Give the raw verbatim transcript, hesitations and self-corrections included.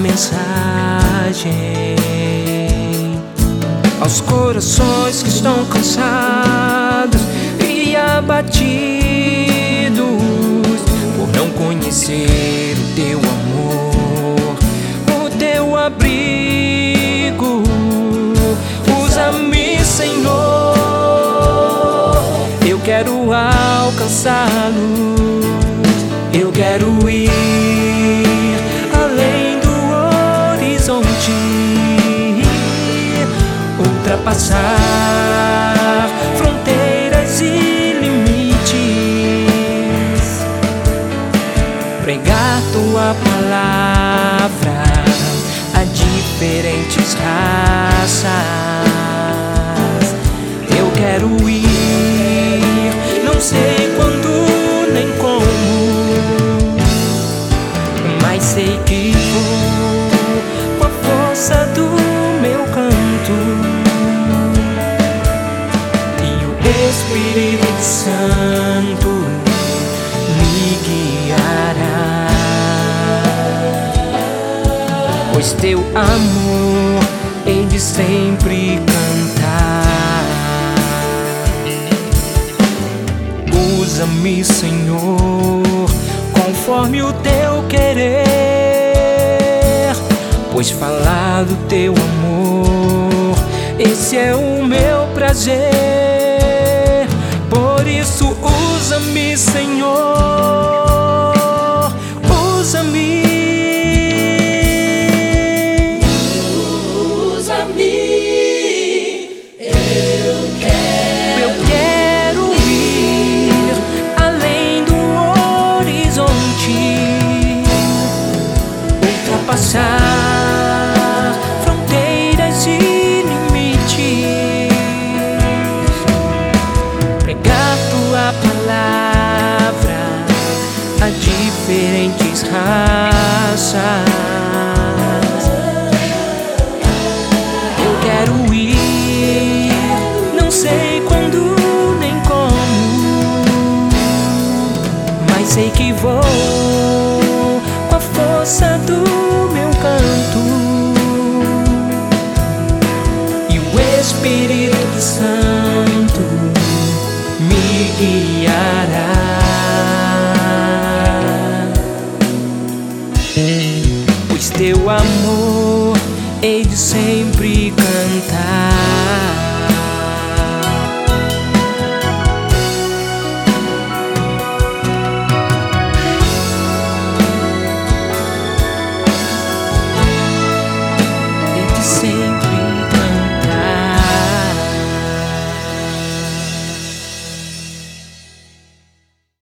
mensagem aos corações que estão cansados e abatidos por não conhecer o teu amor, o teu abrigo. Usa-me, Senhor, eu quero alcançá-los, eu quero ir além do horizonte, ultrapassar fronteiras e limites, pregar tua palavra a diferentes raças. Eu quero ir, não sei quando nem como, mas sei que vou com a força do meu canto, e o Espírito Santo me guiará, pois teu amor hei de sempre cantar. Usa-me, Senhor, conforme o teu querer, pois falar do teu amor, esse é o meu prazer. Por isso usa-me, Senhor, usa-me. Passar fronteiras e limites, pregar tua palavra a diferentes raças.